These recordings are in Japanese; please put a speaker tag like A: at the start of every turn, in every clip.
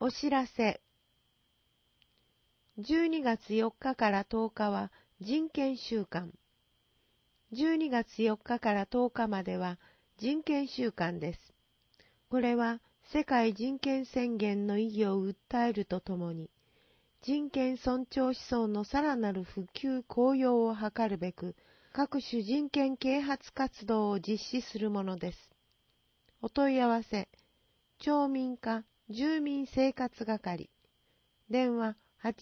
A: お知らせ。12月4日から10日は人権週間。12月4日から10日までは人権週間です。これは世界人権宣言の意義を訴えるとともに、人権尊重思想のさらなる普及高揚を図るべく、各種人権啓発活動を実施するものです。お問い合わせ、町民課住民生活係、電話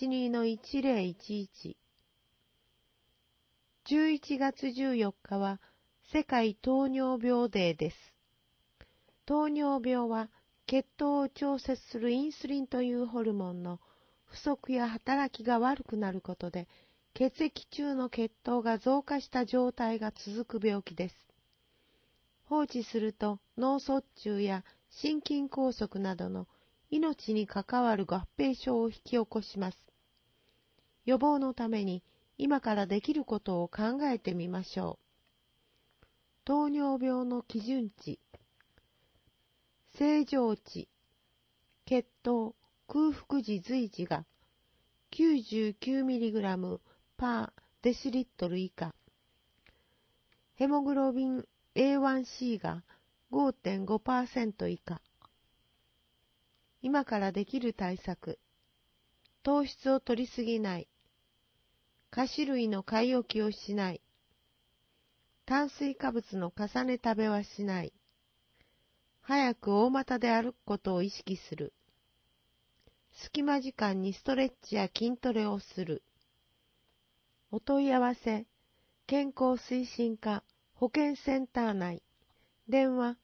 A: 82-1011。11月14日は世界糖尿病デーです。糖尿病は血糖を調節するインスリンというホルモンの不足や働きが悪くなることで、血液中の血糖が増加した状態が続く病気です。放置すると脳卒中や心筋梗塞などの命に関わる合併症を引き起こします。予防のために今からできることを考えてみましょう。糖尿病の基準値、正常値、血糖、空腹時随時が 99mg パーデシリットル以下、ヘモグロビン A1C が 5.5% 以下。今からできる対策。糖質を摂りすぎない。菓子類の買い置きをしない。炭水化物の重ね食べはしない。早く大股で歩くことを意識する。隙間時間にストレッチや筋トレをする。お問い合わせ、健康推進課保健センター内。電話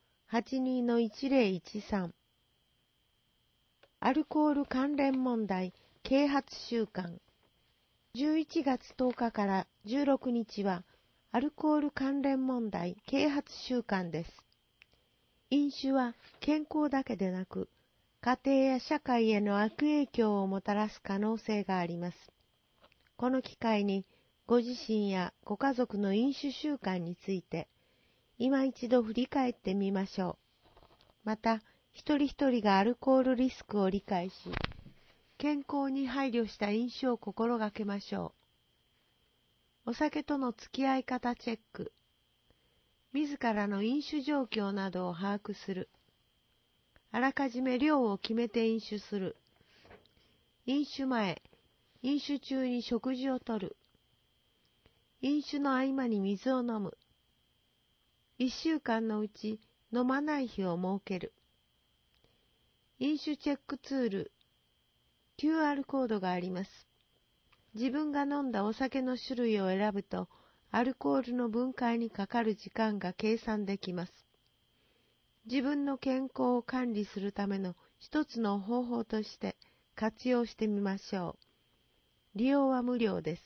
A: 82-1013。アルコール関連問題啓発週間。11月10日から16日はアルコール関連問題啓発週間です。飲酒は健康だけでなく、家庭や社会への悪影響をもたらす可能性があります。この機会にご自身やご家族の飲酒習慣について、今一度振り返ってみましょう。また、一人一人がアルコールリスクを理解し、健康に配慮した飲酒を心がけましょう。お酒との付き合い方チェック。自らの飲酒状況などを把握する。あらかじめ量を決めて飲酒する。飲酒前、飲酒中に食事をとる。飲酒の合間に水を飲む。1週間のうち飲まない日を設ける。飲酒チェックツール、QR コードがあります。自分が飲んだお酒の種類を選ぶと、アルコールの分解にかかる時間が計算できます。自分の健康を管理するための一つの方法として活用してみましょう。利用は無料です。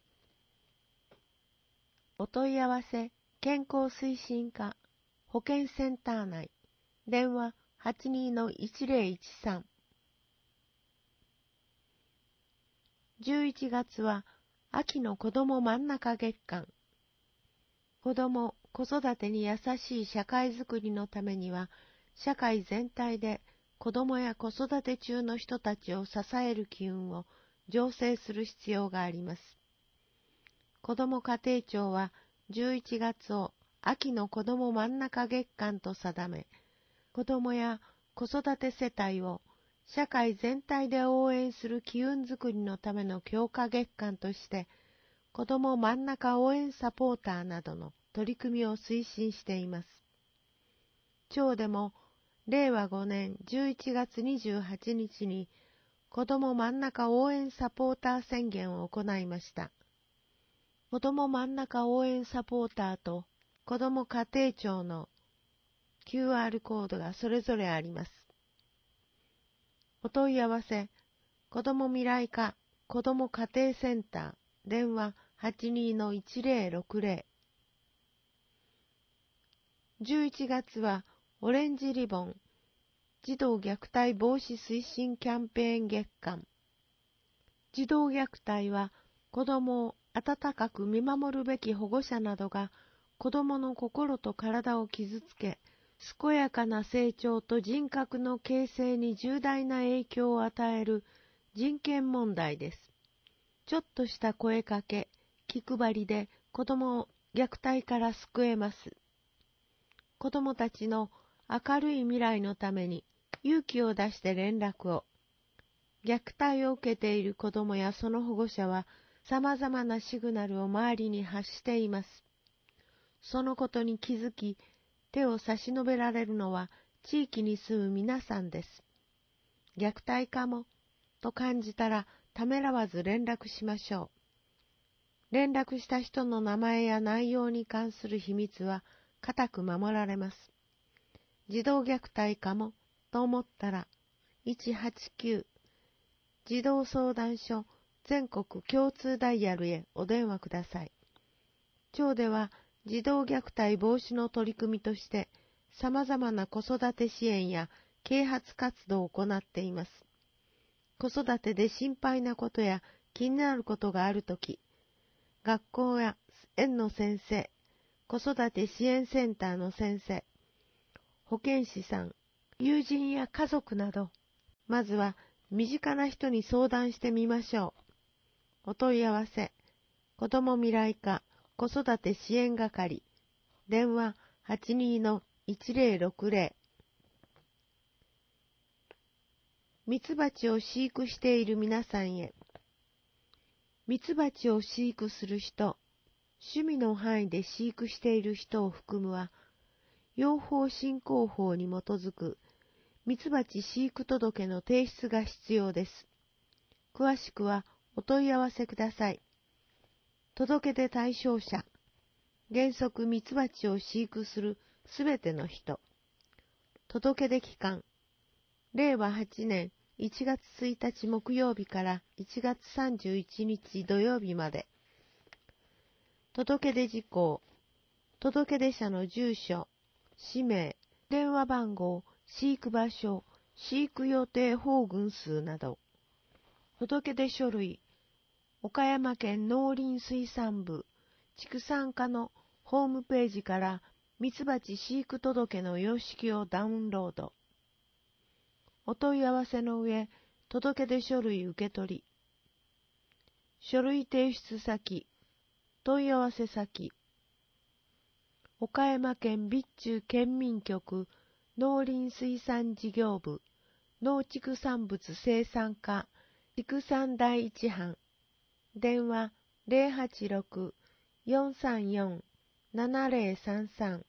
A: お問い合わせ、健康推進課保健センター内。電話82-1013。11月は秋の子ども真ん中月間。子ども・子育てに優しい社会づくりのためには、社会全体で子どもや子育て中の人たちを支える機運を醸成する必要があります。子ども家庭庁は11月を秋の子ども真ん中月間と定め、子どもや子育て世帯を社会全体で応援する機運づくりのための強化月間として、子ども真ん中応援サポーターなどの取り組みを推進しています。町でも令和5年11月28日に子ども真ん中応援サポーター宣言を行いました。子ども真ん中応援サポーターと子ども家庭庁の QR コードがそれぞれあります。お問い合わせ、子ども未来課子ども家庭センター、電話82-1060。11月はオレンジリボン児童虐待防止推進キャンペーン月間。児童虐待は子どもを温かく見守るべき保護者などが子どもの心と体を傷つけ、 健やかな成長と人格の形成に重大な影響を与える人権問題です。ちょっとした声かけ、気配りで子供を虐待から救えます。子供たちの明るい未来のために勇気を出して連絡を。虐待を受けている子供やその保護者は様々なシグナルを周りに発しています。そのことに気づき、手を差し伸べられるのは地域に住む皆さんです。虐待かもと感じたらためらわず連絡しましょう。連絡した人の名前や内容に関する秘密は固く守られます。児童虐待かもと思ったら189児童相談所全国共通ダイヤルへお電話ください。町では児童虐待防止の取り組みとして様々な子育て支援や啓発活動を行っています。子育てで心配なことや気になることがあるとき、学校や園の先生、子育て支援センターの先生、保健師さん、友人や家族など、まずは身近な人に相談してみましょう。お問い合わせ、子ども未来課子育て支援係、電話82-1060。ミツバチを飼育している皆さんへ。ミツバチを飼育する人、趣味の範囲で飼育している人を含むは、養蜂振興法に基づくミツバチ飼育届の提出が必要です。詳しくはお問い合わせください。届け出対象者、原則ミツバチを飼育するすべての人。届け出期間、令和8年1月1日木曜日から1月31日土曜日まで。届け出事項、届け出者の住所、氏名、電話番号、飼育場所、飼育予定保群数など。届け出書類、岡山県農林水産部畜産課のホームページからミツバチ飼育届の様式をダウンロード。お問い合わせの上、届け出書類受け取り。書類提出先、問い合わせ先。岡山県備中県民局農林水産事業部農畜産物生産課畜産第一班。電話086-434-7033。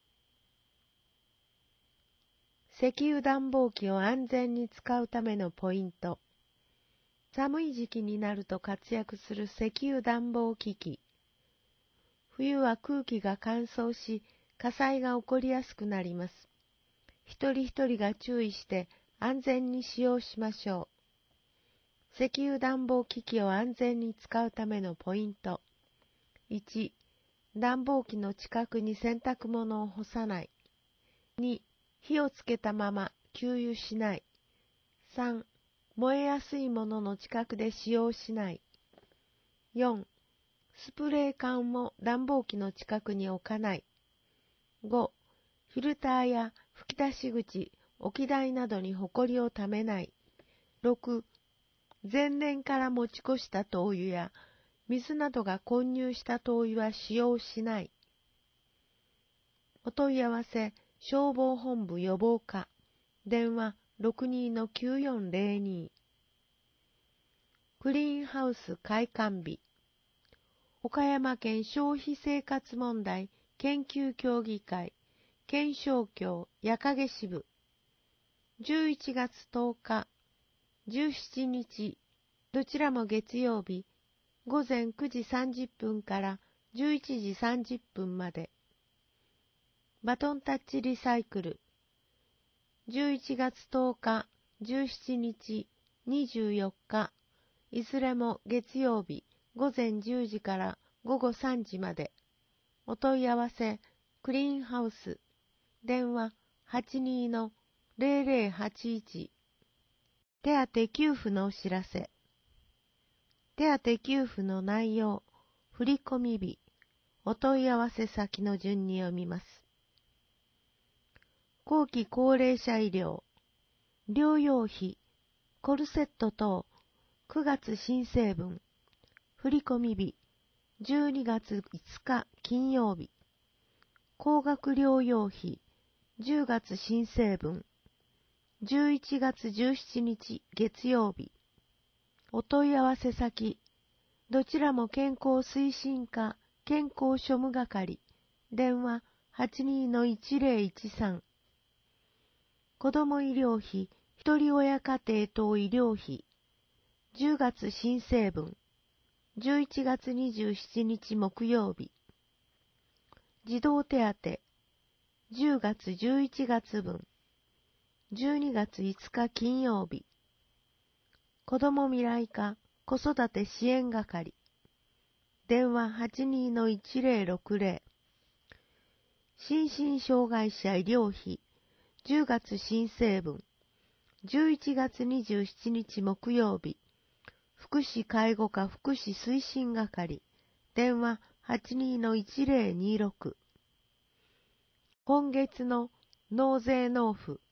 A: 石油暖房機を安全に使うためのポイント。寒い時期になると活躍する石油暖房機器。冬は空気が乾燥し、火災が起こりやすくなります。一人一人が注意して安全に使用しましょう。石油暖房機器を安全に使うためのポイント。1、暖房機の近くに洗濯物を干さない。2、火をつけたまま給油しない。3、燃えやすいものの近くで使用しない。4、スプレー缶を暖房機の近くに置かない。5、フィルターや吹き出し口、置き台などにほこりをためない。6、前年から持ち越した灯油や水などが混入した灯油は使用しない。お問い合わせ、消防本部予防課、電話62-9402。クリーンハウス開館日。岡山県消費生活問題研究協議会、県商協矢影支部。11月10日、17日、どちらも月曜日、午前9時30分から11時30分まで。バトンタッチリサイクル。11月10日、17日、24日、いずれも月曜日、午前10時から午後3時まで。お問い合わせ、クリーンハウス。電話82-0081。手当給付のお知らせ。手当給付の内容、振込日、お問い合わせ先の順に読みます。 後期高齢者医療、療養費、コルセット等、9月申請分、振込日、12月5日金曜日、高額療養費、10月申請分、11月17日月曜日、お問い合わせ先、どちらも健康推進課健康庶務係、電話82-1013、子ども医療費、一人親家庭等医療費、10月申請分、11月27日木曜日、児童手当、10月11月分、12月5日金曜日、子ども未来課子育て支援係、電話82-1060、心身障害者医療費、10月申請分、11月27日木曜日、福祉介護課福祉推進係、電話82-1026、今月の納税納付、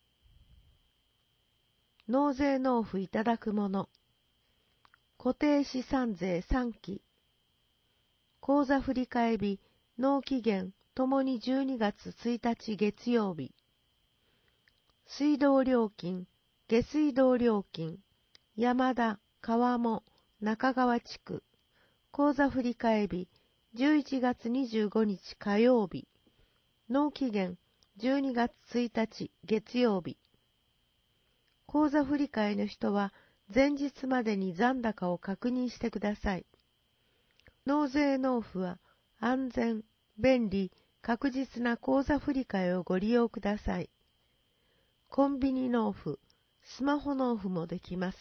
A: 納税納付いただくもの、固定資産税3期、口座振替日、納期限ともに12月1日月曜日、水道料金、下水道料金、山田、川面、中川地区、口座振替日、11月25日火曜日、納期限12月1日月曜日、口座振替の人は前日までに残高を確認してください。納税納付は安全、便利、確実な口座振替をご利用ください。コンビニ納付、スマホ納付もできます。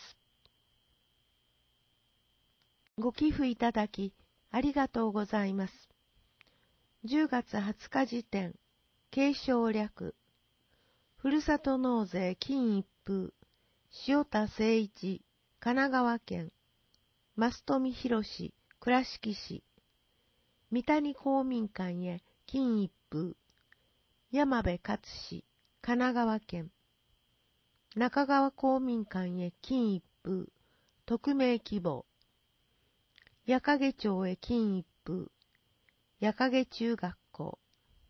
A: ご寄付いただきありがとうございます。10月20日時点、継承略、ふるさと納税金一封、塩田誠一、神奈川県、増富博士、倉敷市、三谷公民館へ金一封、山部勝氏、神奈川県、中川公民館へ金一封、匿名希望、矢掛町へ金一封、矢掛中学校、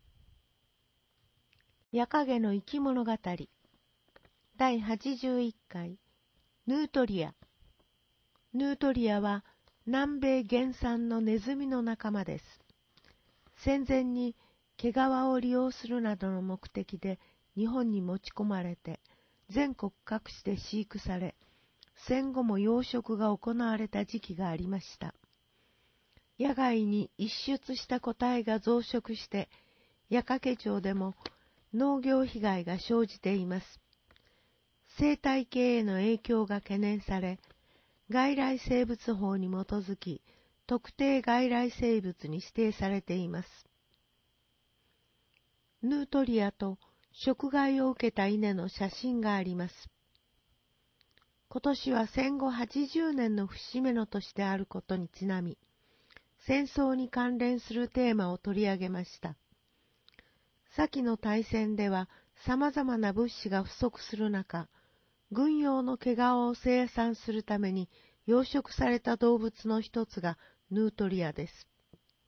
A: 矢掛の生き物語、第81回、ヌートリア。ヌートリアは南米原産のネズミの仲間です。戦前に毛皮を利用するなどの目的で日本に持ち込まれて、全国各地で飼育され、戦後も養殖が行われた時期がありました。野外に一出した個体が増殖して、矢掛町でも農業被害が生じています。生態系への影響が懸念され、外来生物法に基づき、特定外来生物に指定されています。ヌートリアと食害を受けた稲の写真があります。今年は戦後80年の節目の年であることにちなみ、戦争に関連するテーマを取り上げました。先の大戦では様々な物資が不足する中、軍用の毛皮を生産するために養殖された動物の一つがヌートリアです。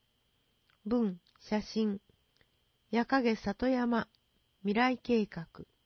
A: 文、写真、矢掛里山未来計画。